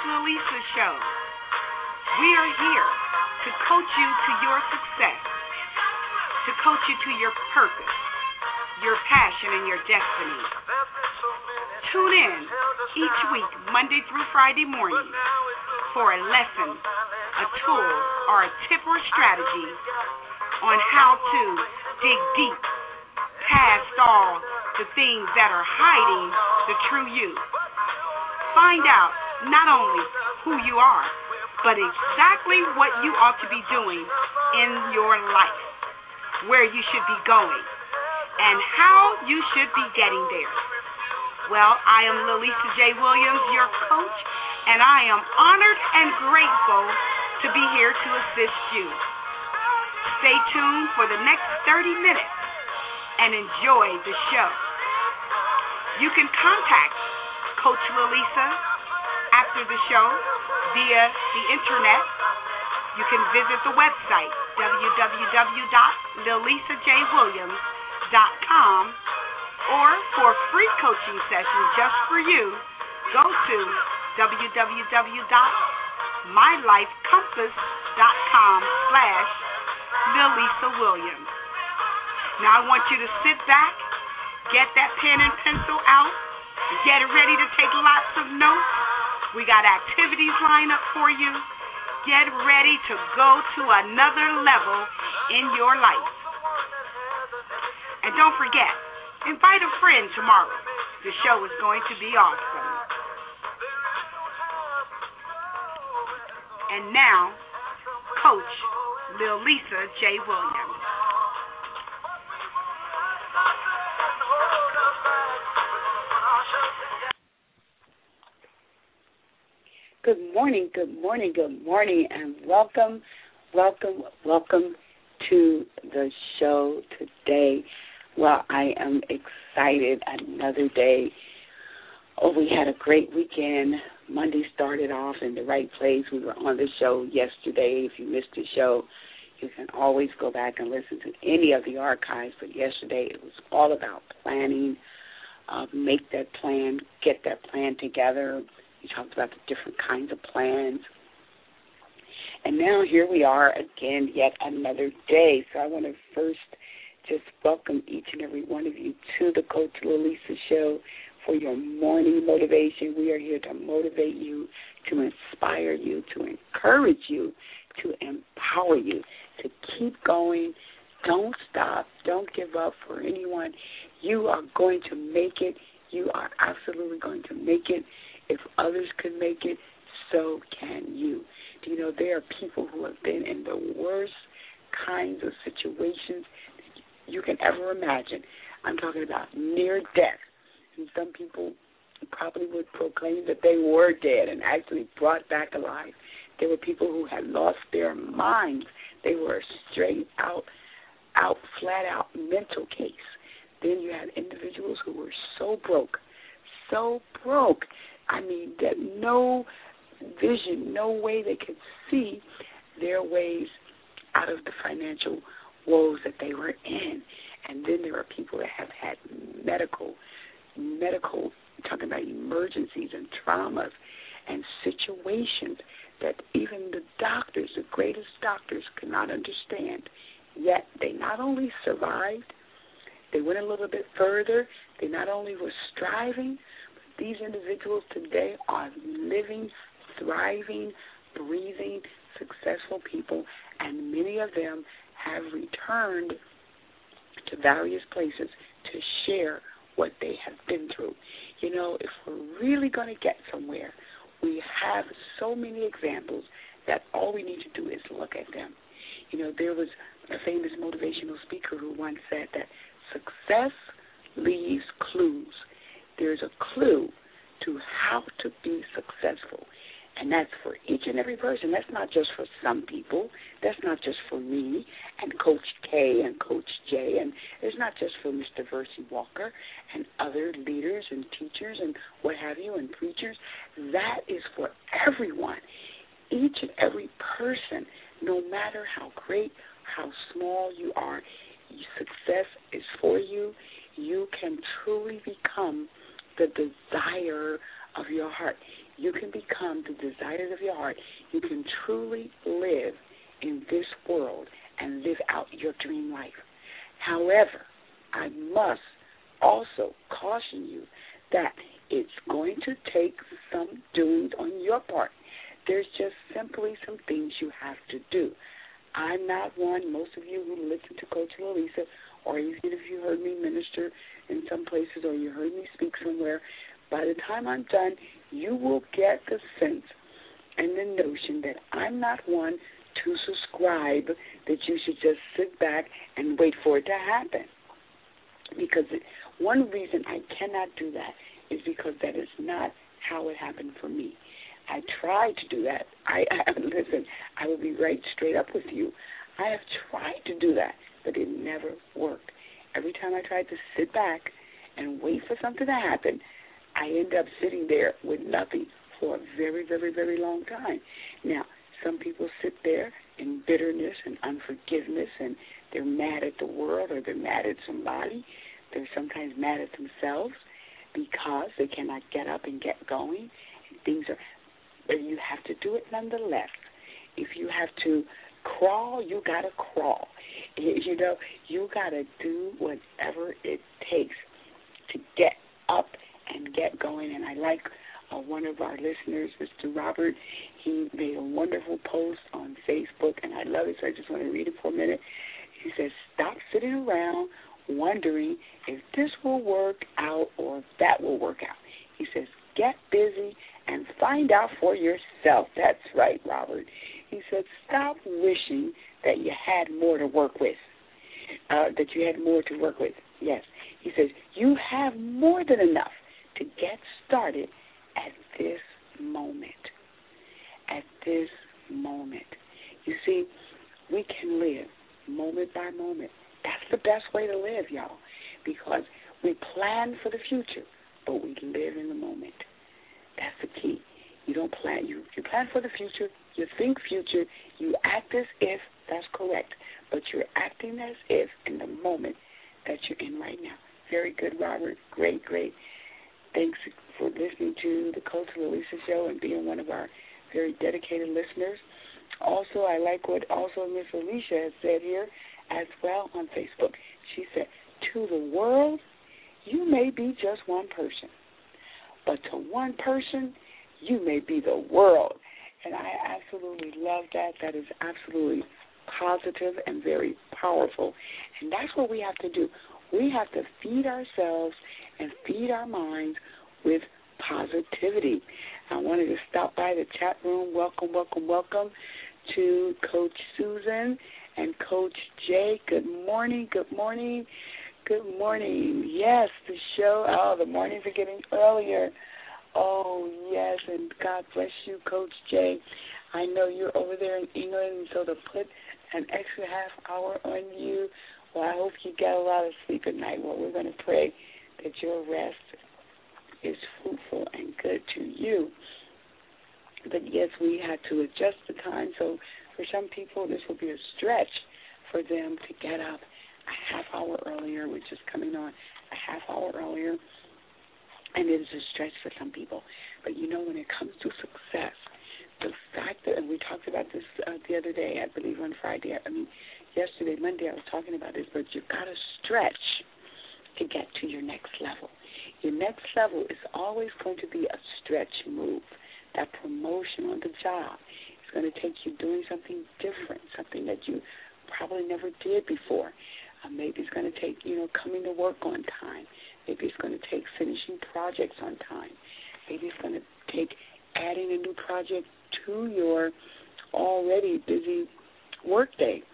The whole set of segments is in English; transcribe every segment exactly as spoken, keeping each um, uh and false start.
Lalisa Show. We are here to coach you to your success, to coach you to your purpose, your passion, and your destiny. Tune in each week, Monday through Friday morning, for a lesson, a tool, or a tip or strategy on how to dig deep past all the things that are hiding the true you. Find out not only who you are, but exactly what you ought to be doing in your life, where you should be going, and how you should be getting there. Well, I am Lalisa J. Williams, your coach, and I am honored and grateful to be here to assist you. Stay tuned for the next thirty minutes and enjoy the show. You can contact Coach Lalisa after the show via the internet. You can visit the website, w w w dot lalisa j williams dot com, or for a free coaching session just for you, go to w w w dot my life compass dot com slash lalisa williams. Now I want you to sit back, get that pen and pencil out, get ready to take lots of notes. We got activities lined up for you. Get ready to go to another level in your life. And don't forget, invite a friend tomorrow. The show is going to be awesome. And now, Coach Lalisa J. Williams. Good morning, good morning, good morning, and welcome, welcome, welcome to the show today. Well, I am excited. Another day. Oh, we had a great weekend. Monday started off in the right place. We were on the show yesterday. If you missed the show, you can always go back and listen to any of the archives. But yesterday it was all about planning, uh, make that plan, get that plan together. We talked about the different kinds of plans. And now here we are again, yet another day. So I want to first just welcome each and every one of you to the Coach Lalisa Show for your morning motivation. We are here to motivate you, to inspire you, to encourage you, to empower you, to keep going. Don't stop. Don't give up for anyone. You are going to make it. You are absolutely going to make it. If others can make it, so can you. Do you know there are people who have been in the worst kinds of situations you can ever imagine? I'm talking about near death. And some people probably would proclaim that they were dead and actually brought back alive. There were people who had lost their minds. They were a straight out, out, flat out mental case. Then you had individuals who were so broke, so broke. I mean, that no vision, no way they could see their ways out of the financial woes that they were in. And then there are people that have had medical, medical, talking about emergencies and traumas and situations that even the doctors, the greatest doctors, could not understand. Yet they not only survived, they went a little bit further. They not only were striving, but these individuals today are living, thriving, breathing, successful people, and many of them have returned to various places to share what they have been through. You know, if we're really going to get somewhere, we have so many examples that all we need to do is look at them. You know, there was a famous motivational speaker who once said that success leaves clues. There's a clue to how to be successful. And that's for each and every person. That's not just for some people. That's not just for me and Coach K and Coach J. And it's not just for Mister Versi Walker and other leaders and teachers and what have you and preachers. That is for everyone. Each and every person, no matter how great, how small you are, success is for you. You can truly become the desire of your heart. you can become the desires of your heart. You can truly live in this world and live out your dream life. However, I must also caution you that it's going to take some doings on your part. There's just simply some things you have to do. I'm not one, most of you who listen to Coach Lalisa, or even if you heard me minister in some places or you heard me speak somewhere, by the time I'm done, you will get the sense and the notion that I'm not one to subscribe that you should just sit back and wait for it to happen. Because it, one reason I cannot do that is because that is not how it happened for me. I tried to do that. I, I listen, I will be right straight up with you. I have tried to do that, but it never worked. Every time I tried to sit back and wait for something to happen, I end up sitting there with nothing for a very, very, very long time. Now, some people sit there in bitterness and unforgiveness, and they're mad at the world or they're mad at somebody. They're sometimes mad at themselves because they cannot get up and get going. And things are, but you have to do it nonetheless. If you have to crawl, you got to crawl. You know, you got to do whatever it takes to get up and get going. And I like uh, one of our listeners, Mister Robert. He made a wonderful post on Facebook, and I love it, so I just want to read it for a minute. He says, stop sitting around wondering if this will work out or if that will work out. He says, get busy and find out for yourself. That's right, Robert. He said, stop wishing that you had more to work with, uh, that you had more to work with. Yes. He says, you have more than enough to get started at this moment. At this moment. You see, we can live moment by moment. That's the best way to live, y'all, because we plan for the future, but we live in the moment. That's the key. You don't plan. You, you plan for the future. You think future. You act as if. That's correct. But you're acting as if in the moment that you're in right now. Very good, Robert. Great, great. Thanks for listening to the Coach Lalisa Show and being one of our very dedicated listeners. Also, I like what also Miss Alicia has said here as well on Facebook. She said, to the world, you may be just one person. But to one person, you may be the world. And I absolutely love that. That is absolutely positive and very powerful. And that's what we have to do. We have to feed ourselves and feed our minds with positivity. I wanted to stop by the chat room. Welcome, welcome, welcome to Coach Susan and Coach Jay. Good morning, good morning, good morning. Yes, the show, oh, the mornings are getting earlier. Oh, yes, and God bless you, Coach Jay. I know you're over there in England, so to put an extra half hour on you, well, I hope you get a lot of sleep at night. Well, we're going to pray that your rest is fruitful and good to you. But, yes, we had to adjust the time, so for some people this will be a stretch for them to get up a half hour earlier, which is coming on a half hour earlier, and it is a stretch for some people. But, you know, when it comes to success, the fact that, and we talked about this uh, the other day, I believe on Friday, I mean, yesterday, Monday, I was talking about this, but you've got to stretch to get to your next level. Your next level is always going to be a stretch move. That promotion on the job is going to take you doing something different, something that you probably never did before. Uh, maybe it's going to take, you know, coming to work on time. Maybe it's going to take finishing projects on time. Maybe it's going to take adding a new project to your already busy workday.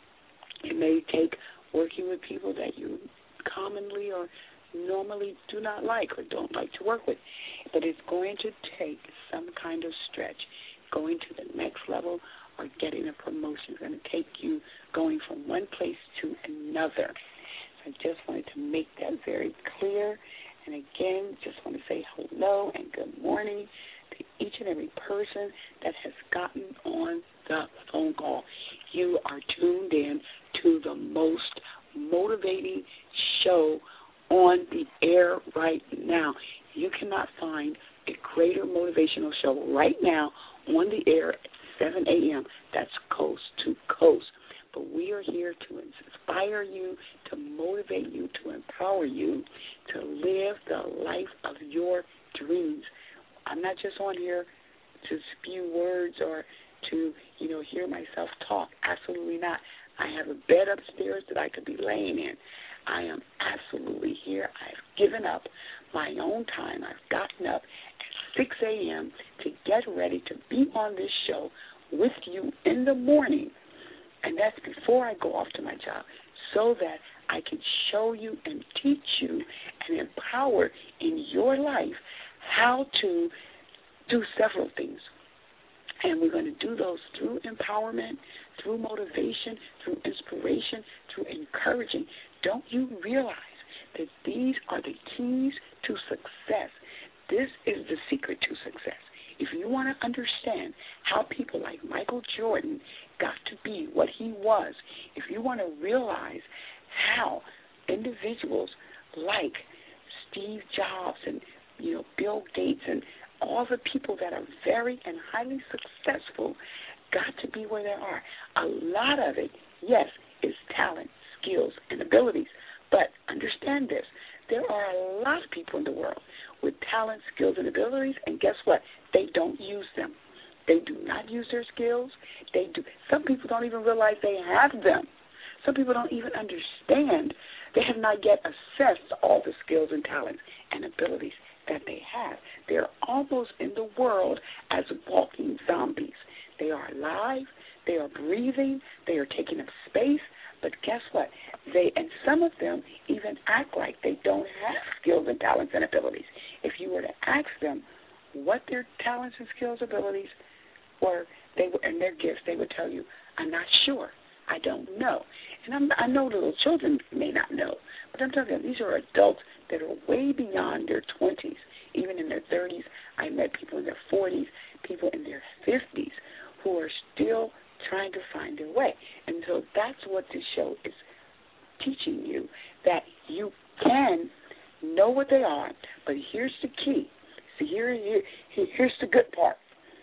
It may take working with people that you commonly or normally do not like or don't like to work with. But it's going to take some kind of stretch. Going to the next level or getting a promotion is going to take you going from one place to another. So I just wanted to make that very clear. And again, just want to say hello and good morning to each and every person that has gotten on the phone call. You are tuned in to the most motivating show on the air right now. You cannot find a greater motivational show right now on the air at seven a.m. That's coast to coast. But we are here to inspire you, to motivate you, to empower you to live the life of your dreams. I'm not just on here to spew words or to, you know, hear myself talk. Absolutely not. I have a bed upstairs that I could be laying in. I am absolutely here. I've given up my own time. I've gotten up at six a.m. to get ready to be on this show with you in the morning. And that's before I go off to my job, so that I can show you and teach you and empower in your life how to do several things. And we're going to do those through empowerment, through motivation, through inspiration, through encouraging. Don't you realize that these are the keys to success? This is the secret to success. If you want to understand how people like Michael Jordan got to be what he was, if you want to realize how individuals like Steve Jobs and, you know, Bill Gates and all the people that are very and highly successful got to be where they are, a lot of it, yes, is talent, skills, and abilities. But understand this, there are a lot of people in the world with talent, skills, and abilities, and guess what? They don't use them. They do not use their skills. They do. Some people don't even realize they have them. Some people don't even understand. They have not yet assessed all the skills and talents and abilities that they have. They're almost in the world as walking zombies. They are alive. They are breathing. They are taking up space. But guess what? They and some of them even act like they don't have skills and talents and abilities. If you were to ask them what their talents and skills, abilities were, they were, and their gifts, they would tell you, "I'm not sure. I don't know." And I'm, I know little children may not know, but I'm telling you, these are adults that are way beyond their twenties, even in their thirties. I met people in their forties, people in their fifties who are still trying to find their way. And so that's what this show is teaching you, that you can know what they are, but here's the key. See, here, here, here's the good part.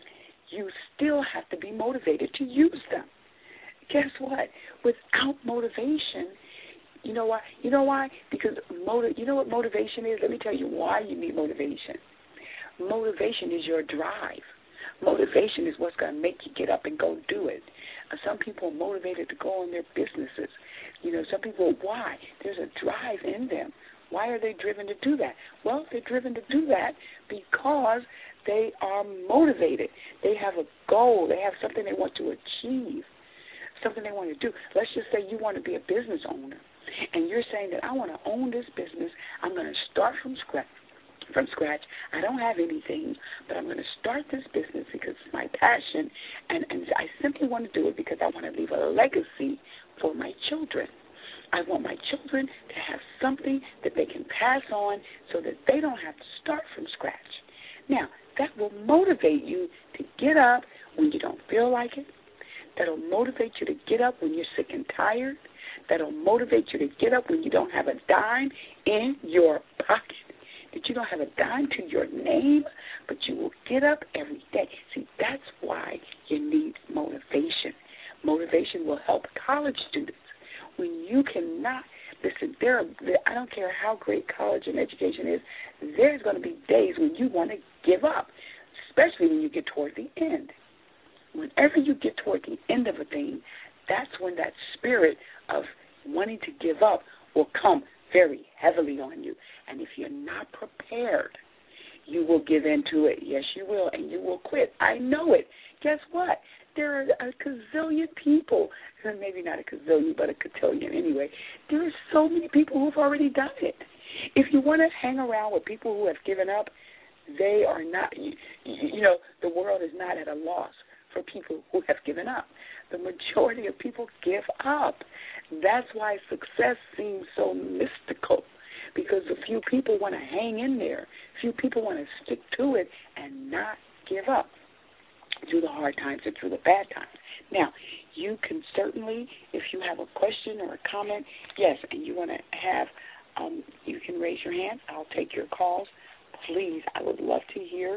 You still have to be motivated to use them. Guess what? Without motivation, you know why? You know why? Because motiv- you know what motivation is? Let me tell you why you need motivation. Motivation is your drive. Motivation is what's going to make you get up and go do it. Uh, some people are motivated to go on their businesses. You know, some people, why? There's a drive in them. Why are they driven to do that? Well, they're driven to do that because they are motivated. They have a goal. They have something they want to achieve, something they want to do. Let's just say you want to be a business owner, and you're saying that I want to own this business. I'm going to start from scratch. From scratch. I don't have anything, but I'm going to start this business because it's my passion, and, and I simply want to do it because I want to leave a legacy for my children. I want my children to have something that they can pass on so that they don't have to start from scratch. Now, that will motivate you to get up when you don't feel like it. That will motivate you to get up when you're sick and tired. That will motivate you to get up when you don't have a dime in your pocket. That you don't have a dime to your name, but you will get up every day. See, that's why you need motivation. Motivation will help college students. When you cannot, listen, there are, I don't care how great college and education is, there's going to be days when you want to give up, especially when you get toward the end. Whenever you get toward the end of a thing, that's when that spirit of wanting to give up will come very heavily on you. And if you're not prepared, you will give in to it. Yes, you will, and you will quit. I know it. Guess what? There are a gazillion people, maybe not a gazillion, but a cotillion anyway. There are so many people who have already done it. If you want to hang around with people who have given up, they are not, you, you know, the world is not at a loss for people who have given up. The majority of people give up. That's why success seems so mystical, because a few people want to hang in there. A few people want to stick to it and not give up through the hard times and through the bad times. Now, you can certainly, if you have a question or a comment, yes, and you want to have, um, you can raise your hand. I'll take your calls. Please, I would love to hear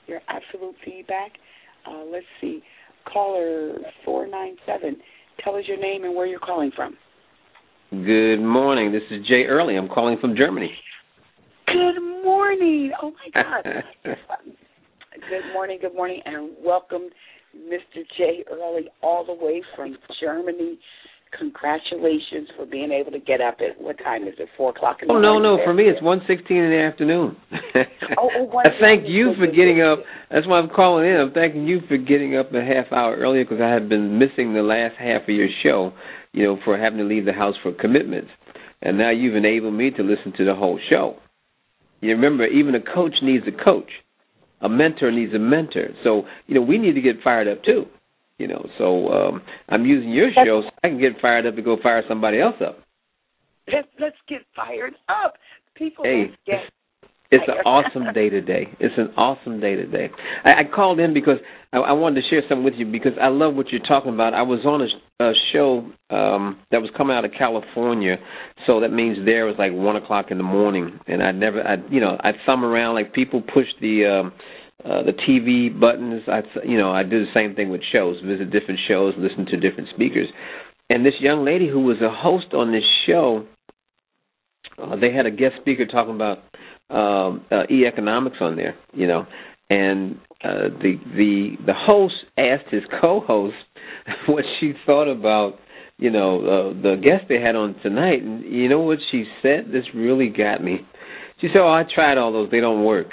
your absolute feedback. Uh, let's see. Caller four nine seven. Tell us your name and where you're calling from. Good morning. This is Jay Early. I'm calling from Germany. Good morning. Oh, my God. Good morning, good morning, and welcome, Mister Jay Early, all the way from Germany. Congratulations for being able to get up at, what time is it, four o'clock in the oh, morning? Oh, no, no. For me, it's one sixteen in the afternoon. oh, oh, I thank you for getting up. That's why I'm calling in. I'm thanking you for getting up a half hour earlier because I had been missing the last half of your show, you know, for having to leave the house for commitments. And now you've enabled me to listen to the whole show. You remember, even a coach needs a coach. A mentor needs a mentor. So, you know, we need to get fired up, too. You know, so um, I'm using your show so I can get fired up to go fire somebody else up. Let's, let's get fired up. People hey, get It's an awesome day today. It's an awesome day today. I, I called in because I, I wanted to share something with you because I love what you're talking about. I was on a, a show um, that was coming out of California, so that means there was like one o'clock in the morning, and I never, I you know, I thumb around like people push the um, uh, the T V buttons. I you know I do the same thing with shows, visit different shows, listen to different speakers, and this young lady who was a host on this show, uh, they had a guest speaker talking about. Um, uh, e-economics on there, you know, and uh, the the the host asked his co-host what she thought about, you know, uh, the guest they had on tonight, and you know what she said? This really got me. She said, "Oh, I tried all those; they don't work."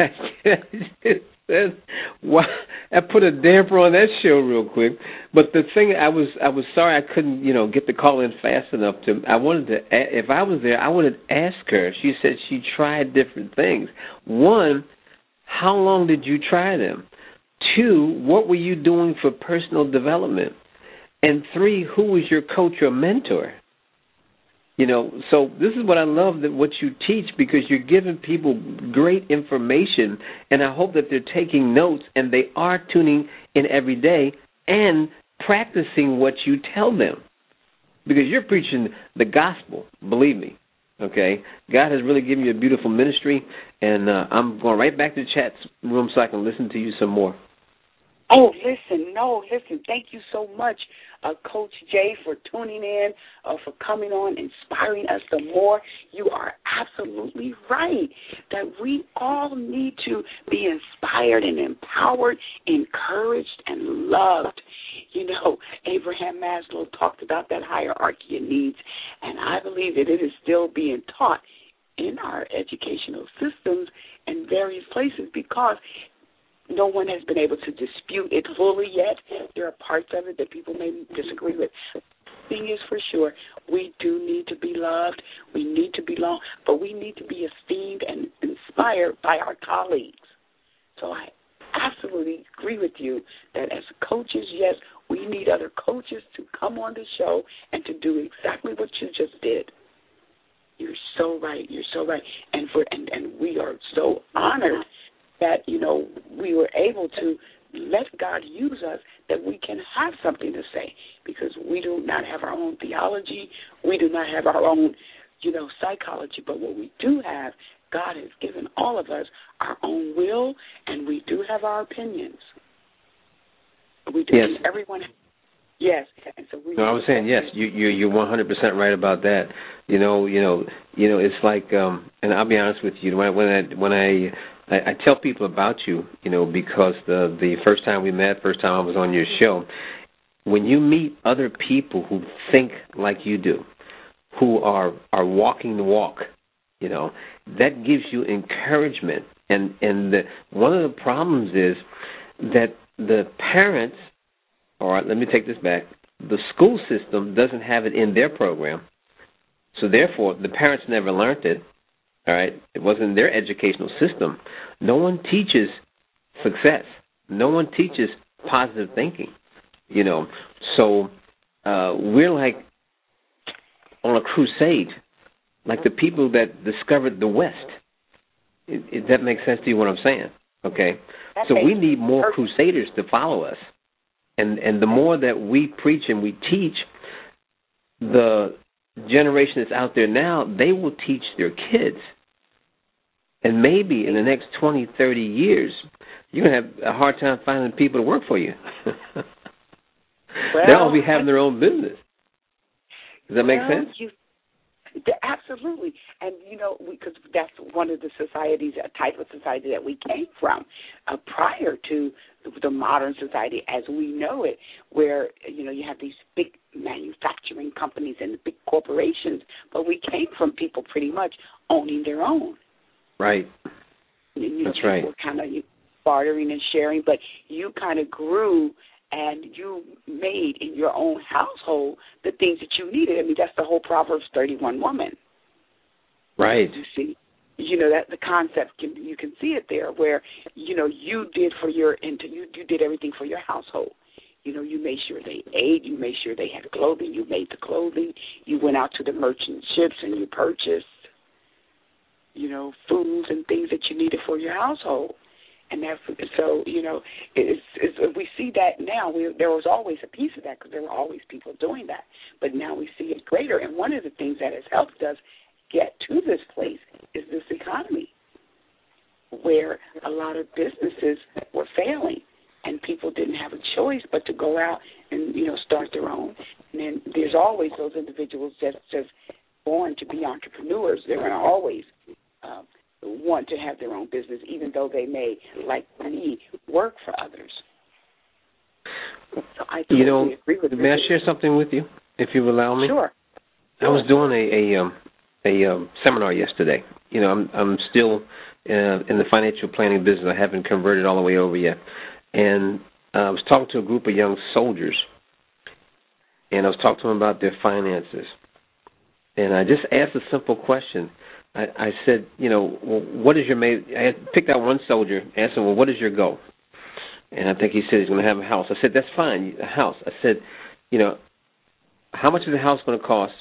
Well, I put a damper on that show real quick. But the thing, I was I was sorry I couldn't, you know, get the call in fast enough to. I wanted to, if I was there, I would have asked her. She said she tried different things. One, how long did you try them? Two, what were you doing for personal development? And three, who was your coach or mentor? You know, so this is what I love, that what you teach, because you're giving people great information, and I hope that they're taking notes and they are tuning in every day and practicing what you tell them, because you're preaching the gospel, believe me, okay? God has really given you a beautiful ministry, and uh, I'm going right back to the chat room so I can listen to you some more. Oh, listen, no, listen, thank you so much, uh, Coach Jay, for tuning in, uh, for coming on, inspiring us the more. You are absolutely right that we all need to be inspired and empowered, encouraged, and loved. You know, Abraham Maslow talked about that hierarchy of needs, and I believe that it is still being taught in our educational systems in various places because no one has been able to dispute it fully yet. There are parts of it that people may disagree with. The thing is, for sure, we do need to be loved. We need to belong, but we need to be esteemed and inspired by our colleagues. So I absolutely agree with you that as coaches, yes, we need other coaches to come on the show and to do exactly what you just did. You're so right. You're so right. And for and, and we are so honored that, you know, we were able to let God use us, that we can have something to say, because we do not have our own theology, we do not have our own, you know, psychology, but what we do have, God has given all of us our own will, and we do have our opinions. We do. Yes. Everyone. Yes. And so we. No, I was saying yes. You you you're one hundred percent right about that. You know, you know, you know. It's like, um, and I'll be honest with you. When I, when I when I I, I tell people about you, you know, because the the first time we met, first time I was on your show, when you meet other people who think like you do, who are are walking the walk, you know, that gives you encouragement. And and the, one of the problems is that the parents, or let me take this back, the school system doesn't have it in their program, so therefore the parents never learned it. All right, it wasn't in their educational system. No one teaches success. No one teaches positive thinking. You know, so uh, we're like on a crusade, like the people that discovered the West. It, it, that makes sense to you what I'm saying? Okay, that so we need more crusaders to follow us, and and the more that we preach and we teach, the generation that's out there now, they will teach their kids. And maybe in the next twenty, thirty years, you're going to have a hard time finding people to work for you. Well, They'll all be having their own business. Does that make well, sense? You, absolutely. And, you know, because that's one of the societies, a type of society that we came from uh, prior to the modern society as we know it, where, you know, you have these big manufacturing companies and the big corporations, but we came from people pretty much owning their own. Right. You, you That's know, right. Kind of bartering and sharing, but you kind of grew and you made in your own household the things that you needed. I mean, that's the whole Proverbs thirty-one woman. Right. You see, you know, that the concept, can, you can see it there where, you know, you did for your, into you, you did everything for your household. You know, you made sure they ate, you made sure they had clothing, you made the clothing, you went out to the merchant ships and you purchased, you know, foods and things that you needed for your household. And that's, so, you know, it's, it's, we see that now. We, there was always a piece of that because there were always people doing that. But now we see it greater. And one of the things that has helped us get to this place is this economy where a lot of businesses were failing and people didn't have a choice but to go out and, you know, start their own. And then there's always those individuals just, just born to be entrepreneurs. They're going to always uh, want to have their own business, even though they may, like me, work for others. So I totally you know, agree with may I share something with you, if you allow me? Sure. I was doing a a, um, a um, seminar yesterday. You know, I'm I'm still uh, in the financial planning business. I haven't converted all the way over yet. And uh, I was talking to a group of young soldiers, and I was talking to them about their finances. And I just asked a simple question. I, I said, you know, well, what is your main, I had picked out one soldier, asked him, well, what is your goal? And I think he said he's going to have a house. I said, that's fine, a house. I said, you know, how much is the house going to cost?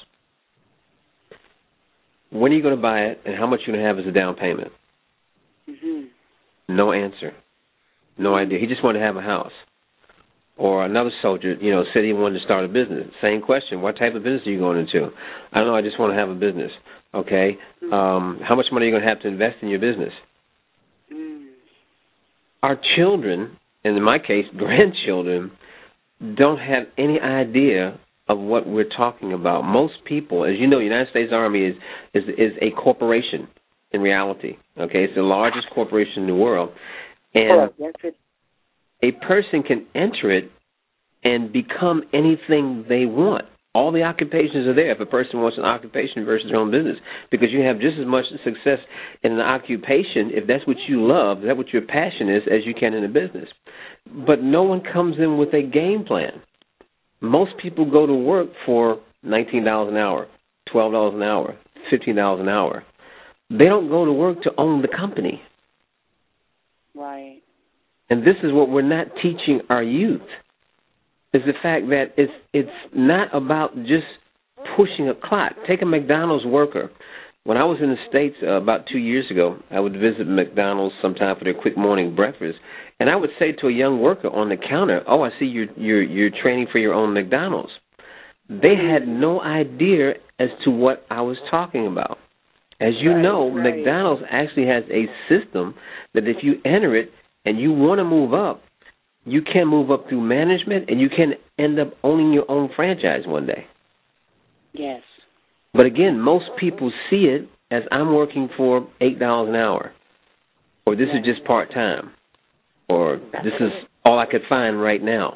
When are you going to buy it? And how much you're going to have as a down payment? Mm-hmm. No answer. No idea. He just wanted to have a house. Or another soldier, you know, said he wanted to start a business. Same question. What type of business are you going into? I don't know. I just want to have a business. Okay. Um, how much money are you going to have to invest in your business? Mm. Our children, and in my case, grandchildren, don't have any idea of what we're talking about. Most people, as you know, the United States Army is, is, is a corporation in reality. Okay. It's the largest corporation in the world. And oh, that's it. A person can enter it and become anything they want. All the occupations are there if a person wants an occupation versus their own business, because you have just as much success in an occupation, if that's what you love, if that's what your passion is, as you can in a business. But no one comes in with a game plan. Most people go to work for nineteen dollars an hour, twelve dollars an hour, fifteen dollars an hour. They don't go to work to own the company. Right. And this is what we're not teaching our youth, is the fact that it's it's not about just pushing a clock. Take a McDonald's worker. When I was in the States uh, about two years ago, I would visit McDonald's sometime for their quick morning breakfast, and I would say to a young worker on the counter, oh, I see you're, you're, you're training for your own McDonald's. They had no idea as to what I was talking about. As you right, know, right. McDonald's actually has a system that if you enter it and you want to move up, you can move up through management, and you can end up owning your own franchise one day. Yes. But again, most people see it as I'm working for eight dollars an hour, or this is just part-time, or this is all I could find right now.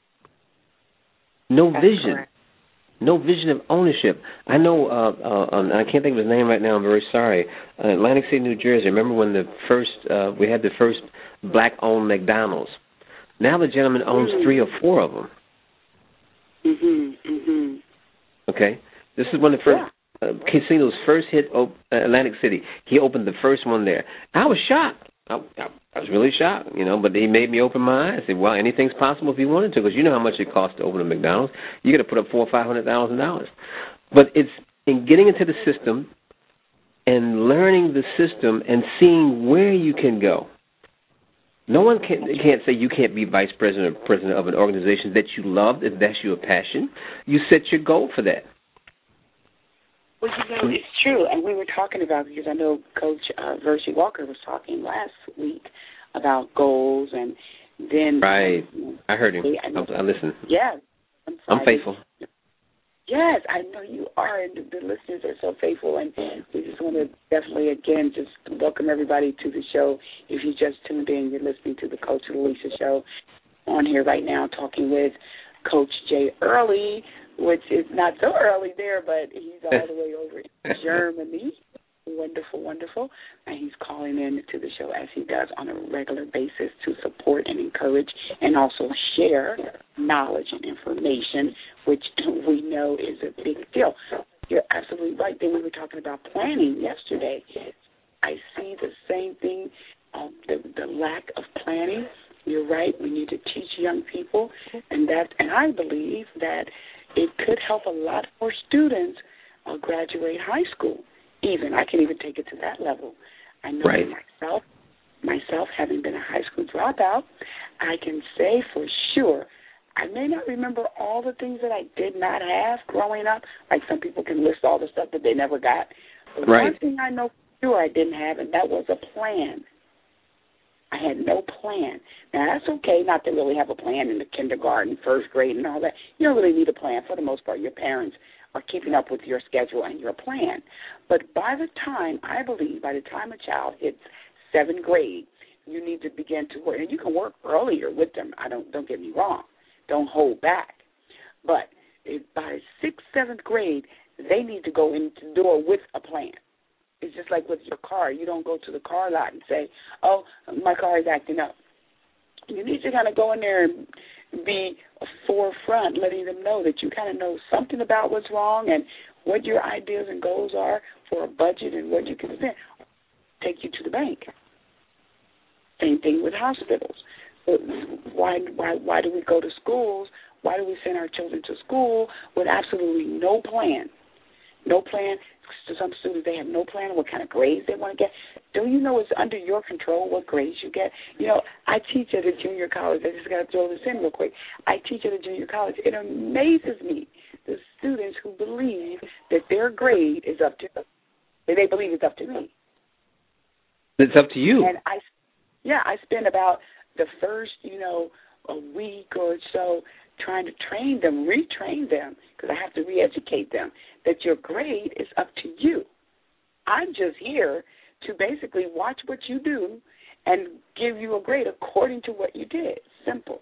No That's vision. correct. No vision of ownership. I know, uh, uh, um, I can't think of his name right now, I'm very sorry, uh, Atlantic City, New Jersey. Remember when the first, uh, we had the first black-owned McDonald's? Now the gentleman owns mm-hmm. three or four of them. Mm-hmm, mm-hmm. Okay? This is when the first yeah. uh, casino's first hit op- uh, Atlantic City. He opened the first one there. I was shocked. I, I, I was really shocked, you know, but he made me open my eyes. I said, well, anything's possible if you wanted to, because you know how much it costs to open a McDonald's. You got to put up four or five hundred thousand dollars. But it's in getting into the system and learning the system and seeing where you can go. No one can, can't say you can't be vice president or president of an organization that you love, if that's your passion. You set your goal for that. Well, you know, it's true, and we were talking about, because I know Coach uh, Versi Walker was talking last week about goals, and then right. You know, I heard him. I, I listen. Yes, I'm faithful. Yes, I know you are, and the listeners are so faithful, and we just want to definitely, again, just welcome everybody to the show. If you just tuned in, you're listening to the Coach Alicia Show. On here right now talking with Coach Jay Early, which is not so early there, but he's all the way over in Germany. Wonderful, wonderful. And he's calling in to the show as he does on a regular basis to support and encourage and also share knowledge and information, which we know is a big deal. You're absolutely right. Then we were talking about planning yesterday. I see the same thing, um, the, the lack of planning. You're right. We need to teach young people, and that, and I believe that it could help a lot more students uh, graduate high school. Even I can even take it to that level. I know right. myself, myself having been a high school dropout, I can say for sure. I may not remember all the things that I did not have growing up. Like some people can list all the stuff that they never got. But right. one thing I know for sure I didn't have, and that was a plan. I had no plan. Now, that's okay not to really have a plan in the kindergarten, first grade, and all that. You don't really need a plan. For the most part, your parents are keeping up with your schedule and your plan. But by the time, I believe, by the time a child hits seventh grade, you need to begin to work. And you can work earlier with them. I don't, don't get me wrong. Don't hold back. But if by sixth, seventh grade, they need to go into the door with a plan. It's just like with your car. You don't go to the car lot and say, oh, my car is acting up. You need to kind of go in there and be a forefront, letting them know that you kind of know something about what's wrong and what your ideas and goals are for a budget and what you can spend. Take you to the bank. Same thing with hospitals. Why, why, why do we go to schools? Why do we send our children to school with absolutely no plan? No plan. To some students, they have no plan of what kind of grades they want to get. Do you know it's under your control what grades you get? You know, I teach at a junior college. I just got to throw this in real quick. I teach at a junior college. It amazes me, the students who believe that their grade is up to them. That they believe it's up to me. It's up to you. And I, yeah, I spend about the first, you know, a week or so trying to train them, retrain them, because I have to re-educate them, that your grade is up to you. I'm just here to basically watch what you do and give you a grade according to what you did. Simple.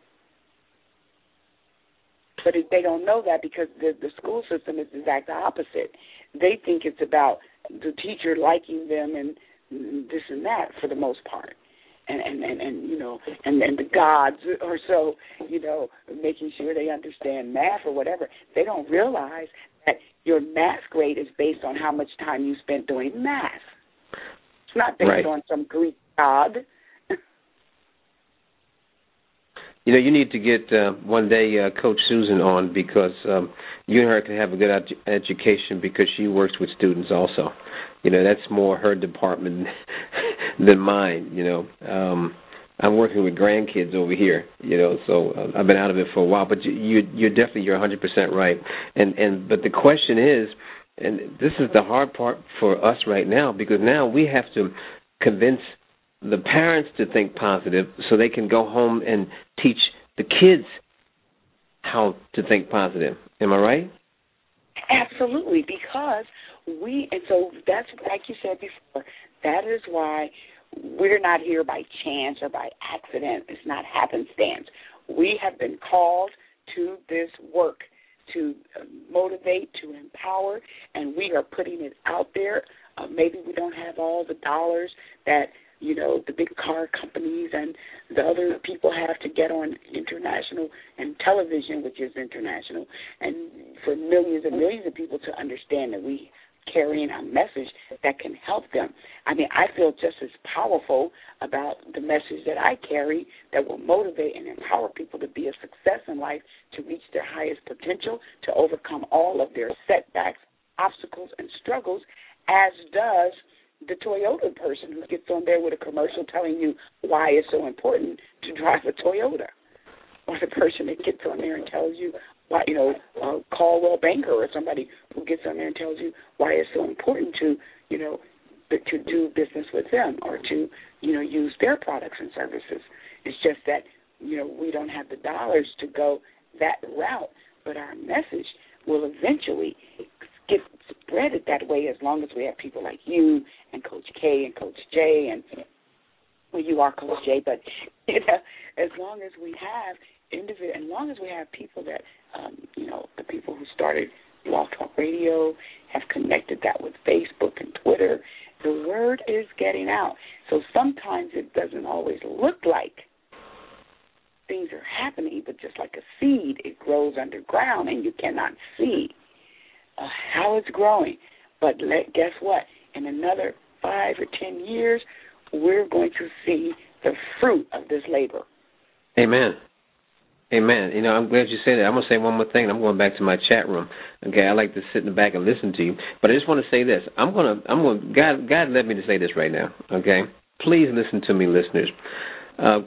But if they don't know that, because the, the school system is the exact opposite. They think it's about the teacher liking them and this and that for the most part. And, and, and, and you know, and, and the gods or so, you know, making sure they understand math or whatever. They don't realize that your math grade is based on how much time you spent doing math. It's not based right. on some Greek god. You know, you need to get uh, one day uh, Coach Susan on, because um, you and her can have a good ed- education because she works with students also. You know, that's more her department than mine, you know. Um, I'm working with grandkids over here, you know, so uh, I've been out of it for a while. But you, you, you're definitely, you're one hundred percent right. And, and But the question is, and this is the hard part for us right now, because now we have to convince the parents to think positive so they can go home and teach the kids how to think positive. Am I right? Absolutely, because we, and so that's, like you said before, that is why we're not here by chance or by accident. It's not happenstance. We have been called to this work to motivate, to empower, and we are putting it out there. Uh, maybe we don't have all the dollars that, you know, the big car companies and the other people have to get on international and television, which is international, and for millions and millions of people to understand that we carrying a message that can help them. I mean, I feel just as powerful about the message that I carry that will motivate and empower people to be a success in life, to reach their highest potential, to overcome all of their setbacks, obstacles, and struggles, as does the Toyota person who gets on there with a commercial telling you why it's so important to drive a Toyota, or the person that gets on there and tells you why, you know, uh, Caldwell Banker or somebody who gets on there and tells you why it's so important to, you know, to do business with them or to, you know, use their products and services. It's just that, you know, we don't have the dollars to go that route, but our message will eventually get spread it that way as long as we have people like you and Coach K and Coach J and, well, you are Coach J, but, you know, as long as we have individual, as long as we have people that, um, you know, the people who started Blog Talk Radio have connected that with Facebook and Twitter, the word is getting out. So sometimes it doesn't always look like things are happening, but just like a seed, it grows underground and you cannot see uh, how it's growing. But let, guess what? In another five or ten years, we're going to see the fruit of this labor. Amen. Amen. You know, I'm glad you said that. I'm going to say one more thing. I'm going back to my chat room. Okay, I like to sit in the back and listen to you. But I just want to say this. I'm going to, I'm going to, God, God led me to say this right now. Okay? Please listen to me, listeners. Uh,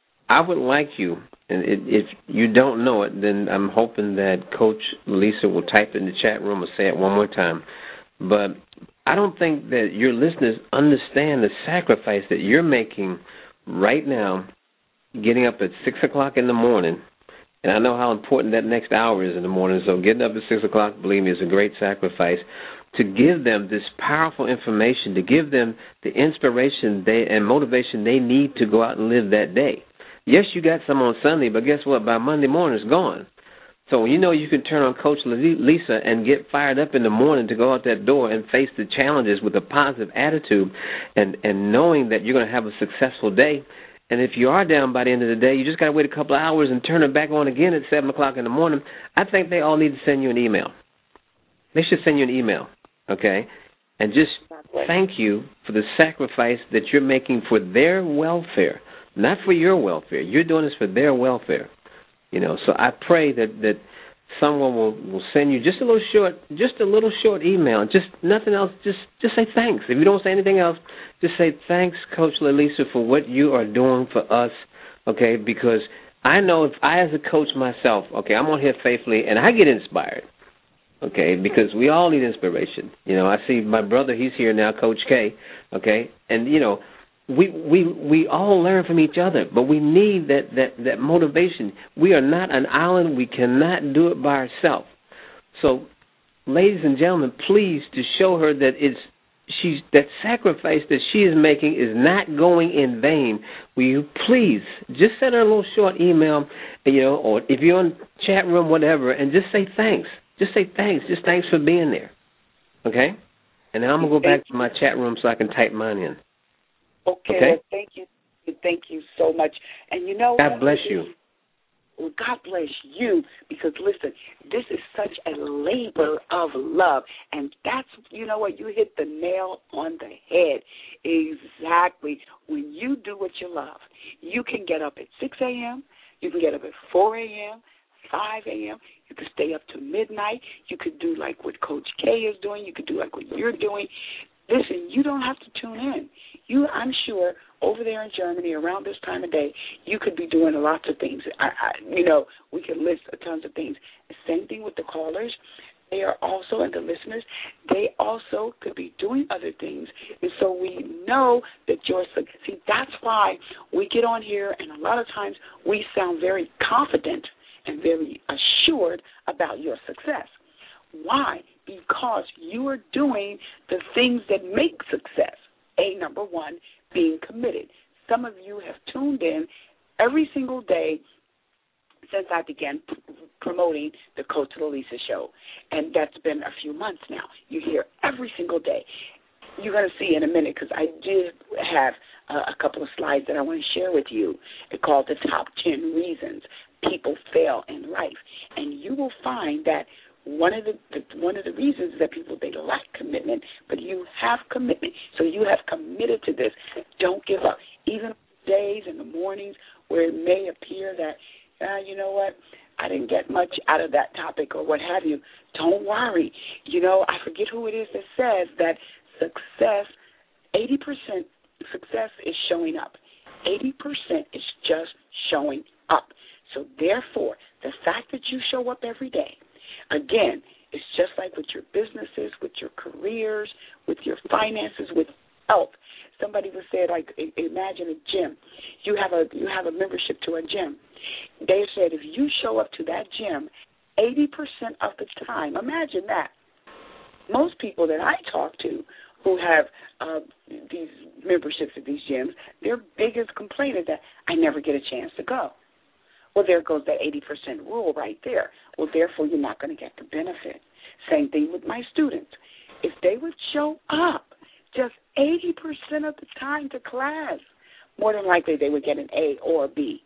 I would like you, and it, if you don't know it, then I'm hoping that Coach Lisa will type it in the chat room or say it one more time. But I don't think that your listeners understand the sacrifice that you're making right now, getting up at six o'clock in the morning. And I know how important that next hour is in the morning, so getting up at six o'clock, believe me, is a great sacrifice to give them this powerful information, to give them the inspiration they and motivation they need to go out and live that day. Yes, you got some on Sunday, but guess what? By Monday morning, it's gone. So when you know you can turn on Coach Lisa and get fired up in the morning to go out that door and face the challenges with a positive attitude and, and knowing that you're going to have a successful day. And if you are down by the end of the day, you just got to wait a couple of hours and turn it back on again at seven o'clock in the morning. I think they all need to send you an email. They should send you an email, okay, and just thank you for the sacrifice that you're making for their welfare, not for your welfare. You're doing this for their welfare, you know. So I pray that, that someone will, will send you just a little short, just a little short email, just nothing else. Just just say thanks. If you don't say anything else, just say thanks, Coach Lisa, for what you are doing for us, okay? Because I know if I, as a coach myself, okay, I'm on here faithfully, and I get inspired, okay, because we all need inspiration. You know, I see my brother, he's here now, Coach K, okay, and, you know, we we we all learn from each other, but we need that, that, that motivation. We are not an island. We cannot do it by ourselves. So, ladies and gentlemen, please, to show her that it's she's that sacrifice that she is making is not going in vain. Will you please just send her a little short email, you know, or if you're on chat room, whatever, and just say thanks. Just say thanks. Just thanks for being there, okay? And now I'm going to go back to my chat room so I can type mine in. Okay, okay? Well, thank you. Thank you so much. And you know God what? bless you. Well, God bless you, because, listen, this is such a labor of love. And that's, you know what, you hit the nail on the head. Exactly. When you do what you love, you can get up at six a.m., you can get up at four a.m., five a.m., you could stay up to midnight, you could do like what Coach K is doing, you could do like what you're doing. Listen, you don't have to tune in. You, I'm sure, over there in Germany, around this time of day, you could be doing lots of things. I, I, you know, we could list tons of things. Same thing with the callers. They are also, and the listeners, they also could be doing other things. And so we know that you're, see, that's why we get on here, and a lot of times we sound very confident and very assured about your success. Why? Because you are doing the things that make success. A, number one, being committed. Some of you have tuned in every single day since I began p- promoting the Coach Lisa Show, and that's been a few months now. You hear every single day. You're going to see in a minute, because I did have uh, a couple of slides that I want to share with you. It's called the Top ten Reasons People Fail in Life, and you will find that One of the, the one of the reasons is that people, they lack commitment, but you have commitment. So you have committed to this. Don't give up. Even days in the mornings where it may appear that, uh, you know what, I didn't get much out of that topic or what have you, don't worry. You know, I forget who it is that says that success, eighty percent success is showing up. eighty percent is just showing up. So therefore, the fact that you show up every day, again, it's just like with your businesses, with your careers, with your finances, with said, like, imagine a gym. You have a you have a membership to a gym. They said if you show up to that gym eighty percent of the time, imagine that. Most people that I talk to who have uh, these memberships at these gyms, their biggest complaint is that I never get a chance to go. Well, there goes that eighty percent rule right there. Well, therefore, you're not going to get the benefit. Same thing with my students. If they would show up just eighty percent of the time to class, more than likely they would get an A or a B.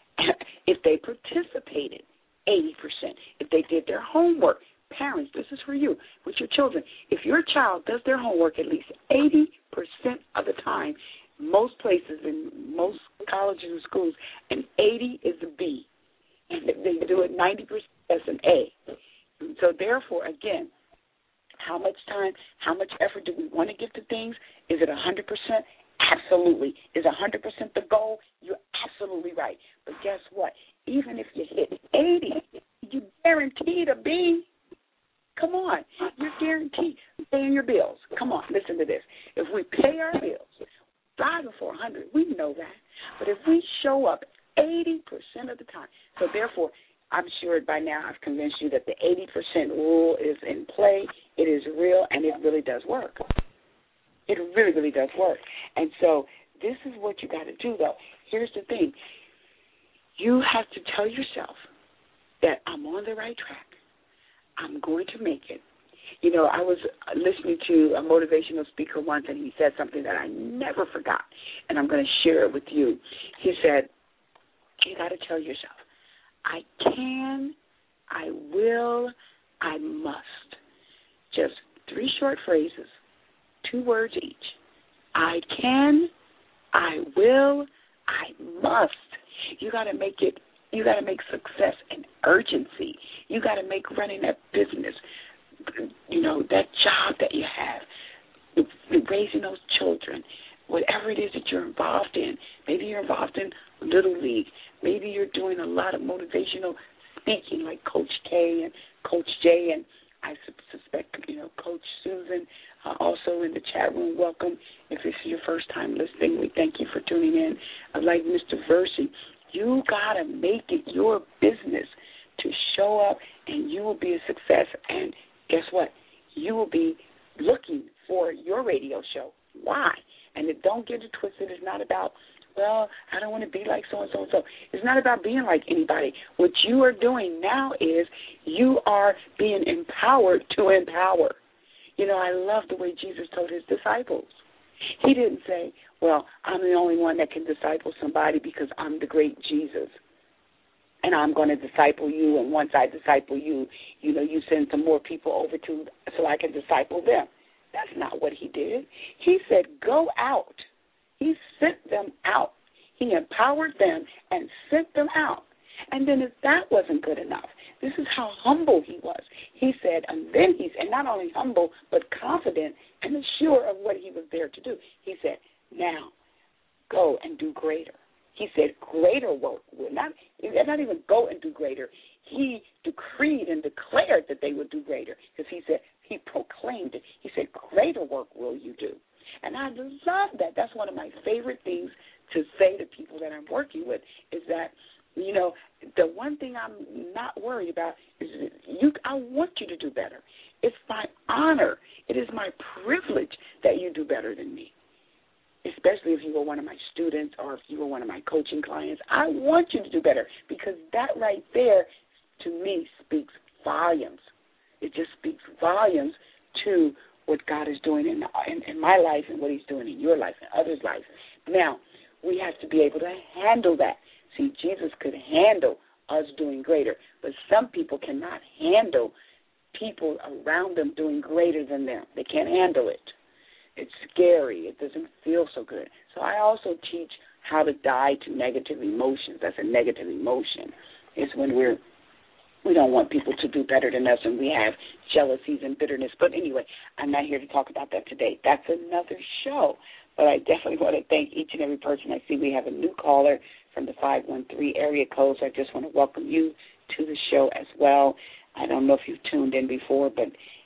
If they participated, eighty percent. If they did their homework, parents, this is for you, with your children. If your child does their homework at least eighty percent of the time, most places in most colleges and schools, an eighty is a B. And if they do it ninety percent, that's an A. So therefore, again, how much time, how much effort do we want to give to things? Is it one hundred percent? Absolutely. Is one hundred percent the goal? You're absolutely right. But guess what? Even if you hit eighty, you're guaranteed a B. Come on. You're guaranteed paying your bills. Come on, listen to this. If we pay our bills, five or four hundred, we know that. But if we show up eighty percent of the time, so therefore, I'm sure by now I've convinced you that the eighty percent rule is in play. It is real, and it really does work. It really, really does work. And so this is what you got to do, though. Here's the thing. You have to tell yourself that I'm on the right track. I'm going to make it. You know, I was listening to a motivational speaker once, and he said something that I never forgot, and I'm going to share it with you. He said, you got to tell yourself, I can, I will, I must. Just three short phrases, two words each. I can, I will, I must. You got to make it, you got to make success an urgency. You got to make running that business, you know, that job that you have, raising those children, whatever it is that you're involved in. Maybe you're involved in Little League. Maybe you're doing a lot of motivational speaking like Coach K and Coach J, and I suspect, you know, Coach Susan, uh, also in the chat room. Welcome. If this is your first time listening, we thank you for tuning in. Uh, like Mister Versi, you got to make it your business to show up, and you will be a success. And guess what? You will be looking for your radio show. Why? And it, don't get it twisted. It's not about, well, I don't want to be like so-and-so and so. It's not about being like anybody. What you are doing now is you are being empowered to empower. You know, I love the way Jesus told his disciples. He didn't say, well, I'm the only one that can disciple somebody because I'm the great Jesus, and I'm going to disciple you, and once I disciple you, you know, you send some more people over to so I can disciple them. That's not what he did. He said, go out. He sent them out. He empowered them and sent them out. And then if that wasn't good enough, this is how humble he was. He said, and then he's, and not only humble, but confident and sure of what he was there to do. He said, now go and do greater. He said, greater work will not, not even go and do greater. He decreed and declared that they would do greater because he said, he proclaimed it. He said, greater work will you do. And I love that. That's one of my favorite things to say to people that I'm working with is that, you know, the one thing I'm not worried about is you. I want you to do better. It's my honor. It is my privilege that you do better than me, especially if you were one of my students or if you were one of my coaching clients. I want you to do better because that right there, to me, speaks volumes. It just speaks volumes to what God is doing in, in, in my life and what he's doing in your life and others' lives. Now, we have to be able to handle that. See, Jesus could handle us doing greater, but some people cannot handle people around them doing greater than them. They can't handle it. It's scary. It doesn't feel so good. So I also teach how to die to negative emotions. That's a negative emotion. It's when we're we don't want people to do better than us, and we have jealousies and bitterness. But anyway, I'm not here to talk about that today. That's another show. But I definitely want to thank each and every person. I see we have a new caller from the five one three area code, so I just want to welcome you to the show as well. I don't know if you've tuned in before, but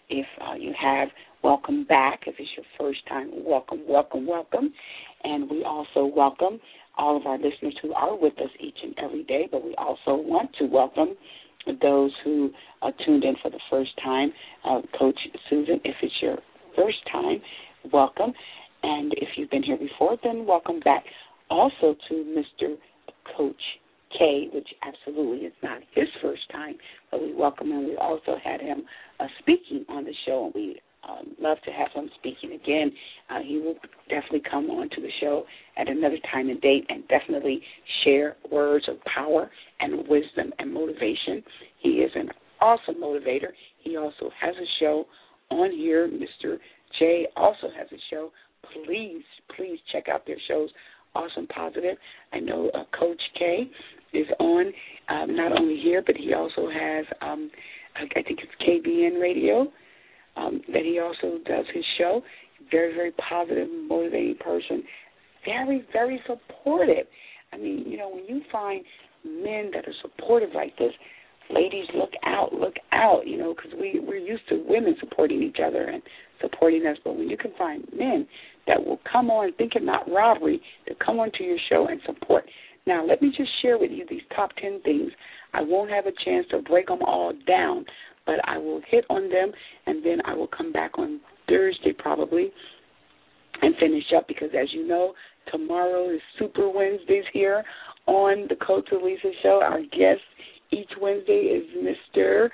If uh, you have, welcome back. If it's your first time, welcome, welcome, welcome. And we also welcome all of our listeners who are with us each and every day, but we also want to welcome those who uh, tuned in for the first time. Uh, Coach Susan, if it's your first time, welcome. And if you've been here before, then welcome back. Also to Mister Coach K, which absolutely is not his first time, but we welcome him. We also had him uh, speaking on the show, and we um, love to have him speaking again. Uh, he will definitely come on to the show at another time and date and definitely share words of power and wisdom and motivation. He is an awesome motivator. He also has a show on here. Mister J also has a show. Please, please check out their shows. Awesome Positive. I know uh, Coach K is on um, not only here, but he also has, um, I think it's K B N Radio, um, that he also does his show. Very, very positive, motivating person. Very, very supportive. I mean, you know, when you find men that are supportive like this, ladies, look out, look out, you know, because we, we're used to women supporting each other and supporting us. But when you can find men that will come on, think it not robbery, to come onto your show and support. Now, let me just share with you these top ten things. I won't have a chance to break them all down, but I will hit on them, and then I will come back on Thursday probably and finish up because, as you know, tomorrow is Super Wednesdays here on the Coach Elisa Show. Our guest each Wednesday is Mister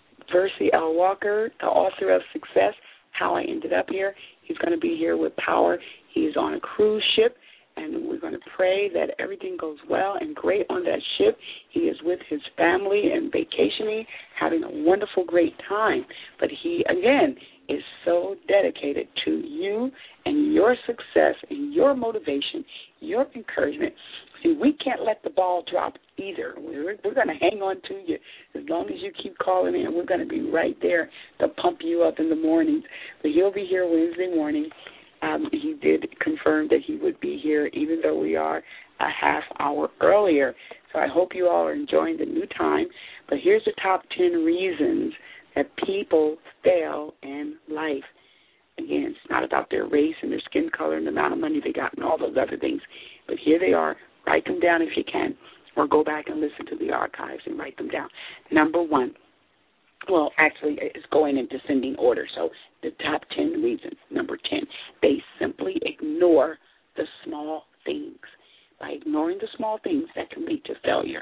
Percy L. Walker, the author of Success, How I Ended Up Here. He's going to be here with power. He's on a cruise ship, and we're going to pray that everything goes well and great on that ship. He is with his family and vacationing, having a wonderful, great time. But he, again, is so dedicated to you and your success and your motivation, your encouragement. See, we can't let the ball drop either. We're, we're going to hang on to you as long as you keep calling in. We're going to be right there to pump you up in the mornings. But he'll be here Wednesday morning. Um, he did confirm that he would be here even though we are a half hour earlier. So I hope you all are enjoying the new time. But here's the top ten reasons that people fail in life. Again, it's not about their race and their skin color and the amount of money they got and all those other things. But here they are. Write them down if you can, or go back and listen to the archives and write them down. Number one, well, actually, it's going in descending order. So the top ten reasons. Number ten, they simply ignore the small things. By ignoring the small things, that can lead to failure.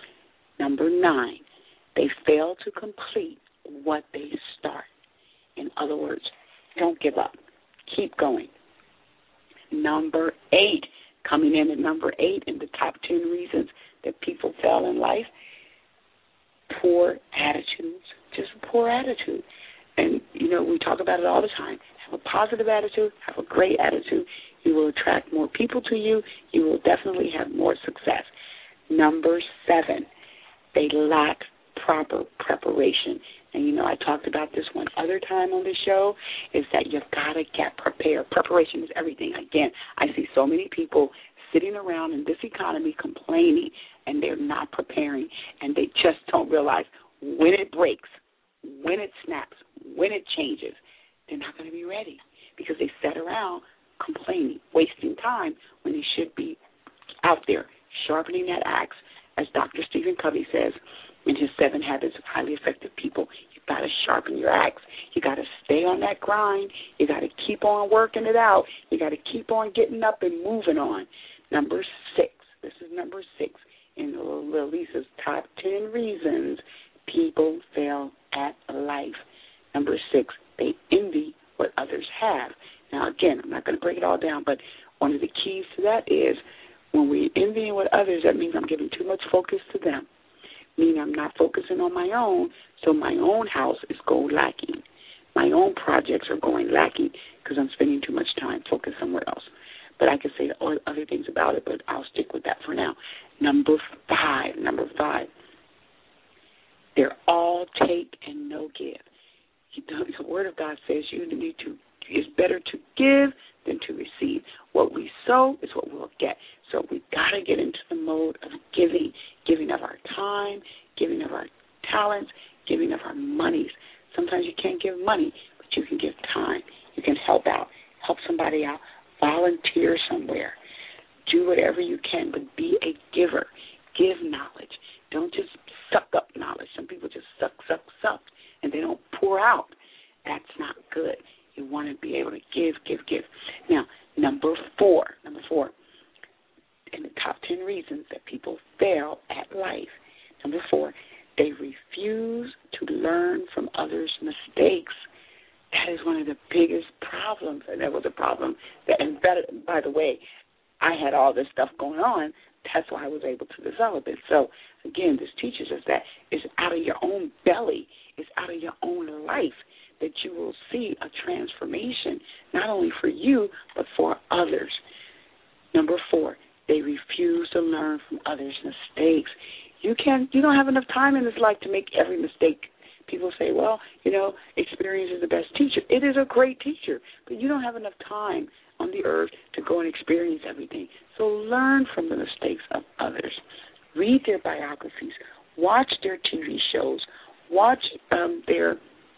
Number nine, they fail to complete what they start. In other words, don't give up. Keep going. Number eight, coming in at number eight in the top ten reasons that people fail in life, poor attitudes, just poor attitude. And, you know, we talk about it all the time. Have a positive attitude, have a great attitude. You will attract more people to you. You will definitely have more success. Number seven, they lack proper preparation. And, you know, I talked about this one other time on the show, is that you've got to get prepared. Preparation is everything. Again, I see so many people sitting around in this economy complaining, and they're not preparing, and they just don't realize when it breaks, when it snaps, when it changes, they're not going to be ready because they sat around complaining, wasting time when they should be out there sharpening that axe. As Doctor Stephen Covey says in his Seven Habits of Highly Effective People, you've got to sharpen your axe. You got to stay on that grind. You got to keep on working it out. You got to keep on getting up and moving on. Number six, this is number six in Lisa's top ten reasons people fail at life. Number six, they envy what others have. Now, again, I'm not going to break it all down, but one of the keys to that is when we envy what others, that means I'm giving too much focus to them, meaning I'm not focusing on my own, so my own house is going lacking. My own projects are going lacking because I'm spending too much time focused somewhere else. But I could say other things about it, but I'll stick with that for now. Number five, number five, they're all take and no give. The Word of God says you need to, it's better to give than to receive. What we sow is what we'll get. So we've got to get into the mode of giving, giving of our time, giving of our talents, giving of our monies, Sometimes you can't give money, but you can give time. You can help out, help somebody out, volunteer somewhere. Do whatever you can, but be a giver. Give knowledge. Don't just suck up knowledge. Some people just suck, suck, suck, and they don't pour out. That's not good. You want to be able to give, give, give. Now, number four, number four, in the top ten reasons that people fail at life, number four, they refuse to learn from others' mistakes. That is one of the biggest problems, and that was a problem. That, and better, by the way, I had all this stuff going on. That's why I was able to develop it. So, again, this teaches us that it's out of your own belly, it's out of your own life that you will see a transformation, not only for you, but for others. Number four, they refuse to learn from others' mistakes. You can't, you don't have enough time in this life to make every mistake. People say, well, you know, experience is the best teacher. It is a great teacher, but you don't have enough time on the earth to go and experience everything. So learn from the mistakes of others. Read their biographies. Watch their T V shows. Watch um, their,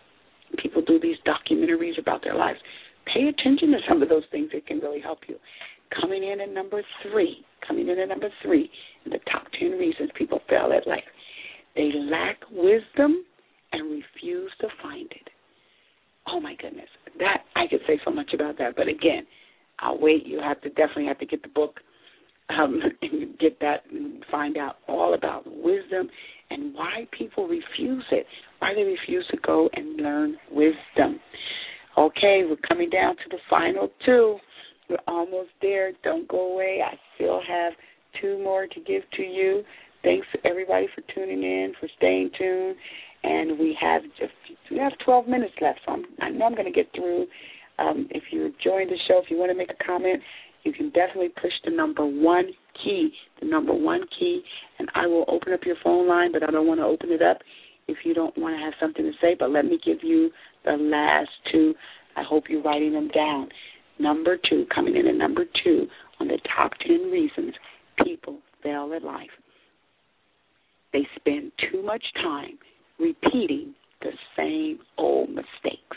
people do these documentaries about their lives. Pay attention to some of those things that can really help you. Coming in at number three, coming in at number three, in the top ten reasons people fail at life. They lack wisdom and refuse to find it. Oh, my goodness. That, I could say so much about that, but again, I'll wait. You have to definitely have to get the book um, and get that and find out all about wisdom and why people refuse it, why they refuse to go and learn wisdom. Okay, we're coming down to the final two. We're almost there. Don't go away. I still have two more to give to you. Thanks to everybody for tuning in, for staying tuned. And we have just we have twelve minutes left, so I'm, I know I'm going to get through. Um, if you're enjoying the show, if you want to make a comment, you can definitely push the number one key, the number one key, and I will open up your phone line, but I don't want to open it up if you don't want to have something to say. But let me give you the last two. I hope you're writing them down. Number two, coming in at number two on the top ten reasons people fail at life. They spend too much time repeating the same old mistakes.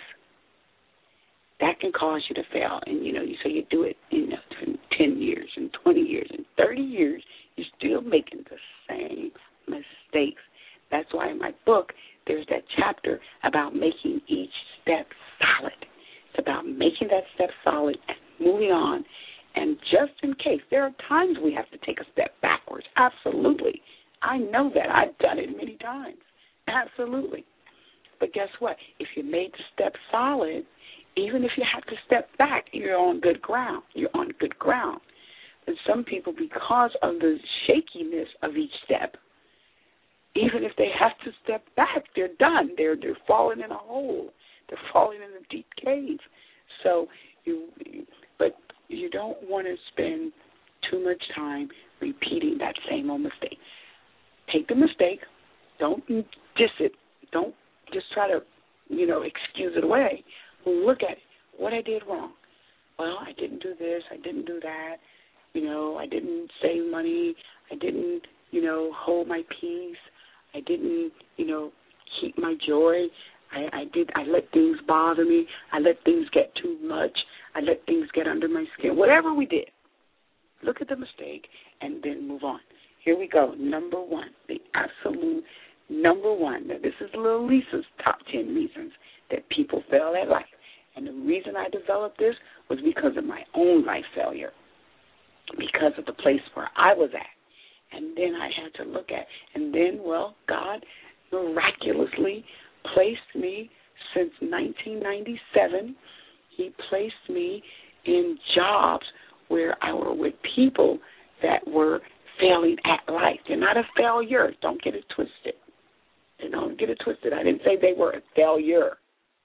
That can cause you to fail, and you know, so you do it, you know, for ten years and twenty years and thirty years, you're still making the same mistakes. That's why in my book there's that chapter about making each step solid. It's about making that step solid and moving on. And just in case, there are times we have to take a step backwards. Absolutely. I know that. I've done it many times. Absolutely. But guess what? If you made the step solid, even if you have to step back, you're on good ground. You're on good ground. But some people, because of the shakiness of each step, even if they have to step back, they're done. They're they're falling in a hole. They're falling in a deep cave. So you, but you don't want to spend too much time repeating that same old mistake. Take the mistake. Don't diss it. Don't just try to, you know, excuse it away. Look at it. What I did wrong. Well, I didn't do this. I didn't do that. You know, I didn't save money. I didn't, you know, hold my peace. I didn't, you know, keep my joy. I, I did. I let things bother me. I let things get too much. I let things get under my skin. Whatever we did, look at the mistake and then move on. Here we go. Number one, the absolute number one. Now, this is Little Lisa's top ten reasons that people fail at life. And the reason I developed this was because of my own life failure, because of the place where I was at. And then I had to look at, and then, well, God miraculously placed me since nineteen ninety-seven. He placed me in jobs where I were with people that were failing at life. They're not a failure. Don't get it twisted. Don't get it twisted. I didn't say they were a failure.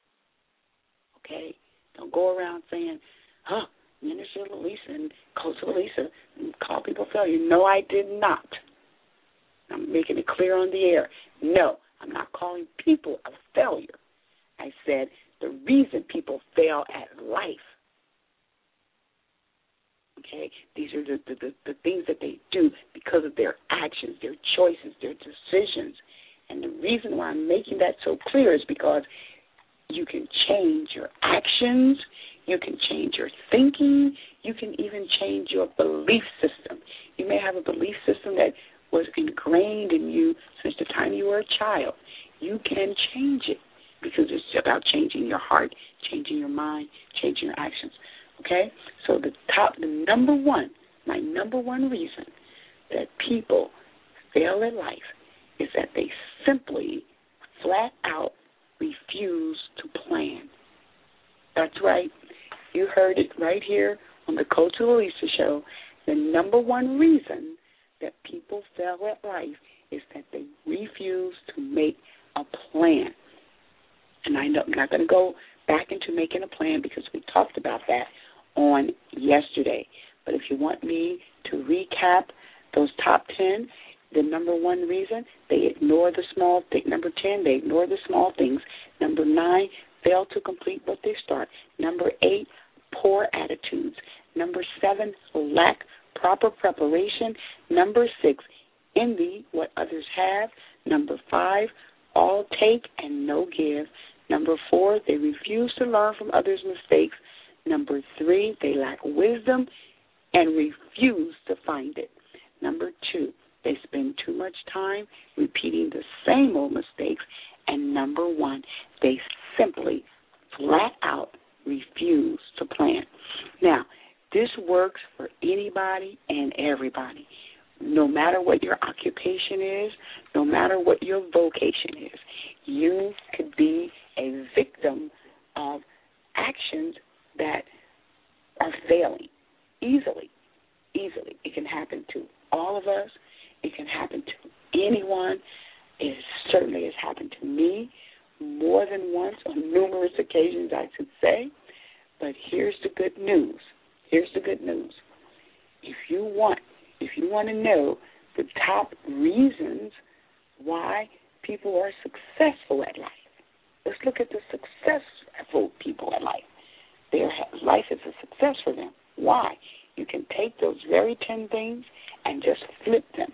Okay? Don't go around saying, huh, Minister Lisa and Coach Lisa, and call people failure. No, I did not. I'm making it clear on the air. No, I'm not calling people a failure. I said the reason people fail at life. Okay? These are the, the, the, the things that they do because of their actions, their choices, their decisions. And the reason why I'm making that so clear is because You can change your actions. You can change your thinking. You can even change your belief system. You may have a belief system that was ingrained in you since the time you were a child. You can change it because it's about changing your heart, changing your mind, changing your actions. Okay? So the top, the number one, my number one reason that people fail at life is that they simply, flat out, refuse to plan. That's right. You heard it right here on the Coach Louisa Show. The number one reason that people fail at life is that they refuse to make a plan. And I know, I'm not going to go back into making a plan because we talked about that on yesterday. But if you want me to recap those top ten, the number one reason, they ignore the small thing. Number ten, they ignore the small things. Number nine, fail to complete what they start. Number eight, poor attitudes. Number seven, lack proper preparation. Number six, envy what others have. Number five, all take and no give. Number four, they refuse to learn from others' mistakes. Number three, they lack wisdom and refuse to find it. Number two, they spend too much time repeating the same old mistakes. And number one, they simply flat out refuse to plan. Now, this works for anybody and everybody. No matter what your occupation is, no matter what your vocation is, you could be a victim of actions that are failing easily. Easily. It can happen to all of us. It can happen to anyone. It certainly has happened to me more than once, on numerous occasions, I should say. But here's the good news. Here's the good news. If you want, if you want to know the top reasons why people are successful at life, let's look at the successful people at life. Their life is a success for them. Why? You can take those very ten things and just flip them.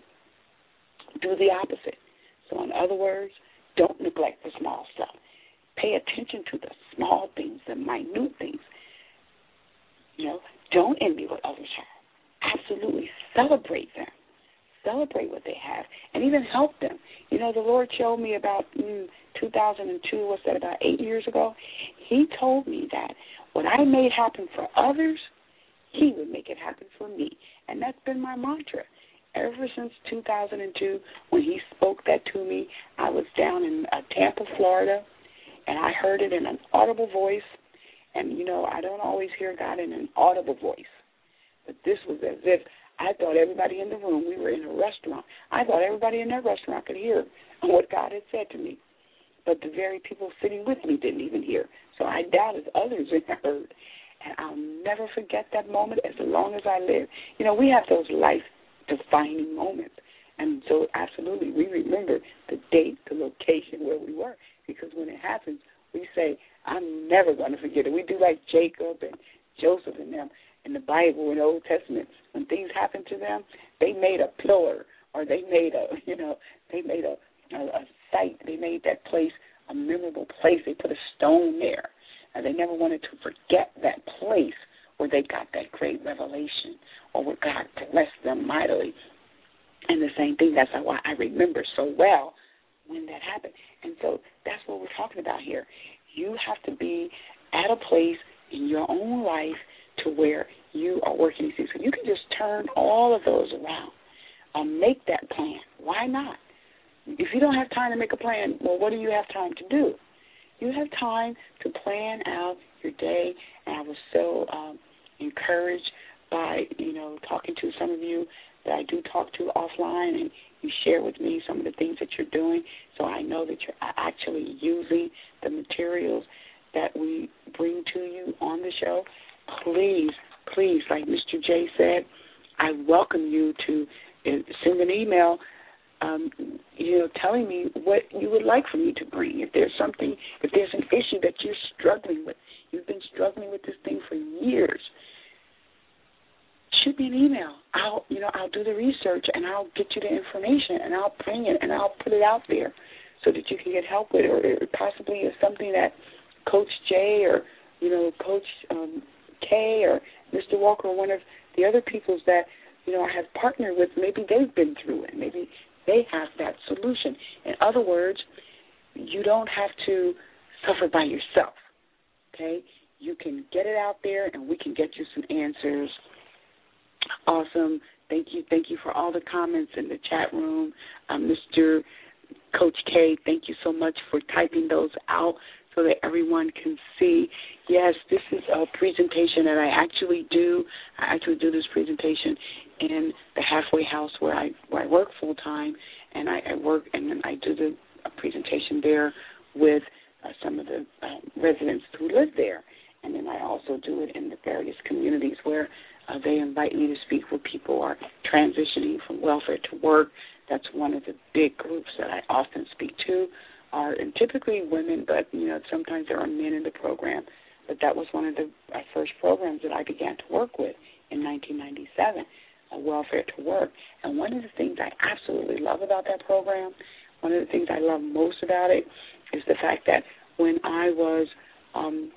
Do the opposite. So in other words, don't neglect the small stuff. Pay attention to the small things, the minute things. You know, don't envy what others have. Absolutely celebrate them. Celebrate what they have and even help them. You know, the Lord showed me about mm, two thousand two, what's that, about eight years ago? He told me that what I made happen for others, He would make it happen for me. And that's been my mantra. Ever since two thousand two, when He spoke that to me, I was down in uh, Tampa, Florida, and I heard it in an audible voice. And, you know, I don't always hear God in an audible voice. But this was as if I thought everybody in the room, we were in a restaurant, I thought everybody in that restaurant could hear what God had said to me. But the very people sitting with me didn't even hear. So I doubted others had heard. And I'll never forget that moment as long as I live. You know, we have those life-defining moments. And so absolutely we remember the date, the location where we were. Because when it happens, we say, I'm never going to forget it. We do like Jacob and Joseph and them in the Bible, in the Old Testament. When things happen to them, they made a pillar or they made a, you know, they made a, a, a site. They made that place a memorable place. They put a stone there. And they never wanted to forget that place where they got that great revelation or where God blessed them mightily. And the same thing, that's why I remember so well when that happened. And so that's what we're talking about here. You have to be at a place in your own life to where you are working these things. So you can just turn all of those around. Um, make that plan. Why not? If you don't have time to make a plan, well, what do you have time to do? You have time to plan out your day, and I was so um, encouraged by, you know, talking to some of you that I do talk to offline, and you share with me some of the things that you're doing, so I know that you're actually using the materials that we bring to you on the show. Please, please, like Mister J said, I welcome you to send an email Um, you know, telling me what you would like for me to bring. If there's something, if there's an issue that you're struggling with, you've been struggling with this thing for years, shoot me an email. I'll, you know, I'll do the research and I'll get you the information and I'll bring it and I'll put it out there so that you can get help with it, or it possibly is something that Coach Jay or, you know, Coach um, K or Mister Walker or one of the other peoples that, you know, I have partnered with, maybe they've been through it. Maybe they have that solution. In other words, you don't have to suffer by yourself, okay? You can get it out there, and we can get you some answers. Awesome. Thank you. Thank you for all the comments in the chat room. Um, Mister Coach K, thank you so much for typing those out so that everyone can see. Yes, this is a presentation that I actually do. I actually do this presentation in the halfway house where I where I work full time, and I, I work and then I do the a presentation there with uh, some of the uh, residents who live there, and then I also do it in the various communities where uh, they invite me to speak where people are transitioning from welfare to work. That's one of the big groups that I often speak to, are and typically women, but you know sometimes there are men in the program. But that was one of the uh, first programs that I began to work with in nineteen ninety-seven, uh, Welfare to Work. And one of the things I absolutely love about that program, one of the things I love most about it, is the fact that when I was um,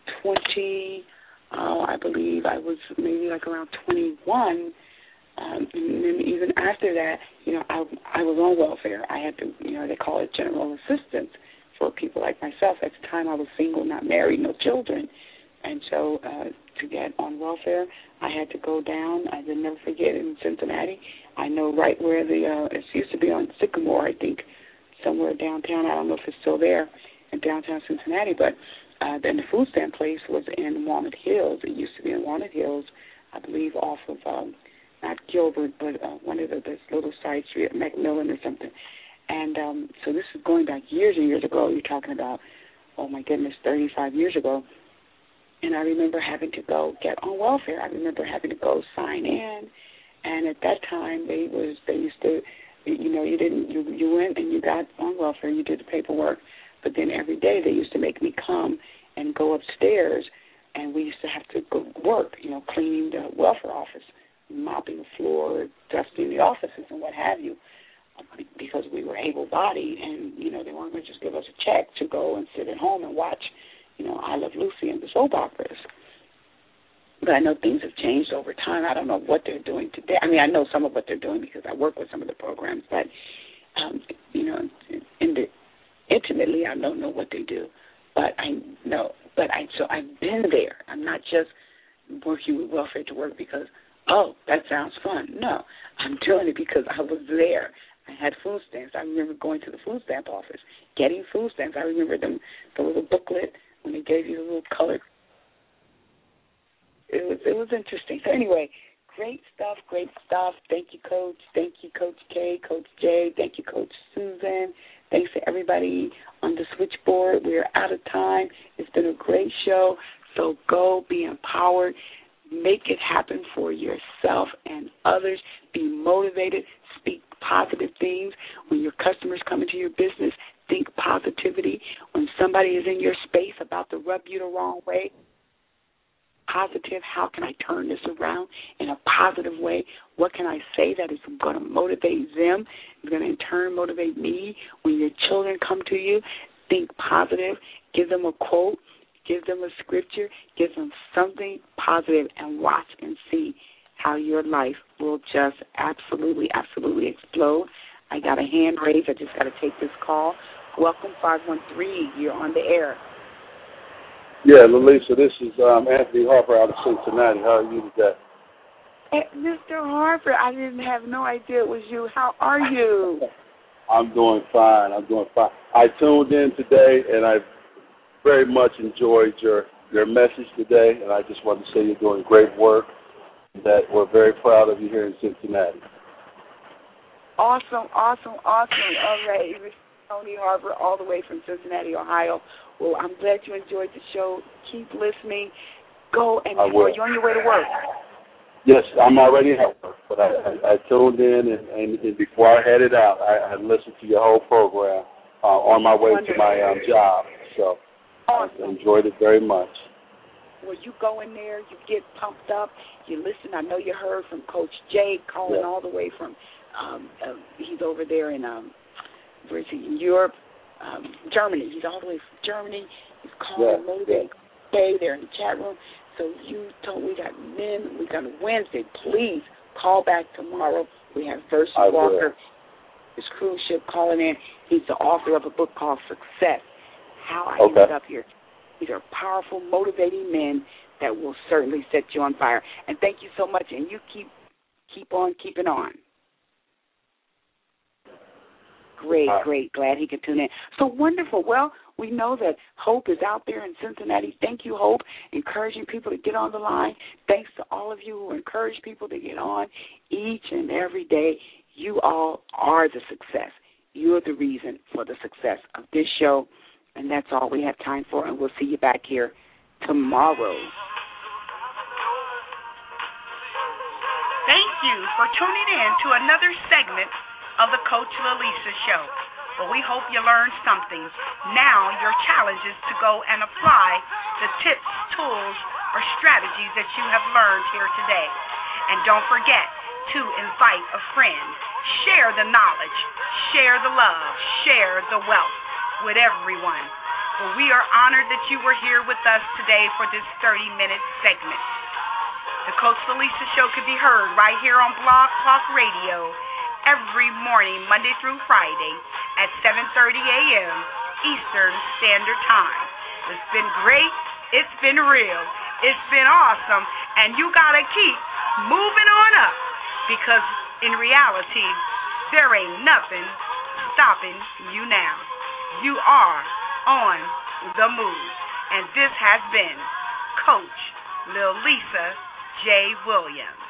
twenty, uh, I believe I was maybe like around twenty-one. Um, and then even after that, you know, I, I was on welfare. I had to, you know, they call it general assistance for people like myself. At the time, I was single, not married, no children. And so uh, to get on welfare, I had to go down. I will never forget in Cincinnati. I know right where the, uh, it used to be on Sycamore, I think, somewhere downtown. I don't know if it's still there in downtown Cincinnati, but uh, then the food stamp place was in Walnut Hills. It used to be in Walnut Hills, I believe, off of, um, not Gilbert, but uh, one of the this little side street, Macmillan or something. And um, so this is going back years and years ago. You're talking about, oh, my goodness, thirty-five years ago. And I remember having to go get on welfare. I remember having to go sign in. And at that time, they was they used to, you know, you didn't, you, you went and you got on welfare, you did the paperwork. But then every day they used to make me come and go upstairs, and we used to have to go work, you know, cleaning the welfare office, mopping the floor, dusting the offices and what have you, because we were able-bodied, and, you know, they weren't going to just give us a check to go and sit at home and watch, you know, I Love Lucy and the soap operas. But I know things have changed over time. I don't know what they're doing today. I mean, I know some of what they're doing because I work with some of the programs, but, um, you know, in the, intimately I don't know what they do. But I know, but I, so I've been there. I'm not just working with Welfare to Work because, oh, that sounds fun. No, I'm doing it because I was there. I had food stamps. I remember going to the food stamp office, getting food stamps. I remember them, the little booklet when they gave you the little colored. It was it was interesting. So anyway, great stuff, great stuff. Thank you, Coach. Thank you, Coach K, Coach J. Thank you, Coach Susan. Thanks to everybody on the switchboard. We're out of time. It's been a great show. So go be empowered. Make it happen for yourself and others. Be motivated. Speak positive things. When your customers come into your business, think positivity. When somebody is in your space about to rub you the wrong way, positive, how can I turn this around in a positive way? What can I say that is going to motivate them? It's going to in turn motivate me. When your children come to you, think positive. Give them a quote. Give them a scripture. Give them something positive and watch and see how your life will just absolutely, absolutely explode. I got a hand raised. I just got to take this call. Welcome, five one three. You're on the air. Yeah, Lalisa, this is um, Anthony Harper out of Cincinnati. How are you today? Hey, Mister Harper, I didn't have no idea it was you. How are you? I'm doing fine. I'm doing fine. I tuned in today, and I very much enjoyed your, your message today, and I just want to say you're doing great work, that we're very proud of you here in Cincinnati. Awesome, awesome, awesome. All right, Mister Tony Harper, all the way from Cincinnati, Ohio. Well, I'm glad you enjoyed the show. Keep listening. Go and are you on your way to work? Yes, I'm already at work, but I, I, I tuned in, and, and, and before I headed out, I, I listened to your whole program uh, on my way Wonderful. to my um, job. So awesome. I enjoyed it very much. Well, you go in there, you get pumped up, you listen. I know you heard from Coach Jay calling yeah. all the way from, um, uh, he's over there in, um, where is he, in Europe, um, Germany. He's all the way from Germany. He's calling, yes, motivating. Hey, they're in the chat room. So you told we got men. We got Wednesday. Please call back tomorrow. We have Versus I Walker, will. his cruise ship, calling in. He's the author of a book called Success, How I Okay. Ended Up Here. These are powerful, motivating men that will certainly set you on fire. And thank you so much. And you keep keep on keeping on. Great, great. Glad he could tune in. So wonderful. Well, we know that Hope is out there in Cincinnati. Thank you, Hope, encouraging people to get on the line. Thanks to all of you who encourage people to get on each and every day. You all are the success. You are the reason for the success of this show, and that's all we have time for, and we'll see you back here tomorrow. Thank you for tuning in to another segment of the Coach Lalisa Show. Well, we hope you learned something. Now your challenge is to go and apply the tips, tools, or strategies that you have learned here today. And don't forget to invite a friend. Share the knowledge, share the love, share the wealth with everyone. Well, we are honored that you were here with us today for this thirty-minute segment. The Coach Lalisa Show can be heard right here on Blog Talk Radio every morning, Monday through Friday at seven thirty a.m. Eastern Standard Time. It's been great. It's been real. It's been awesome. And you got to keep moving on up because in reality, there ain't nothing stopping you now. You are on the move. And this has been Coach Lalisa J. Williams.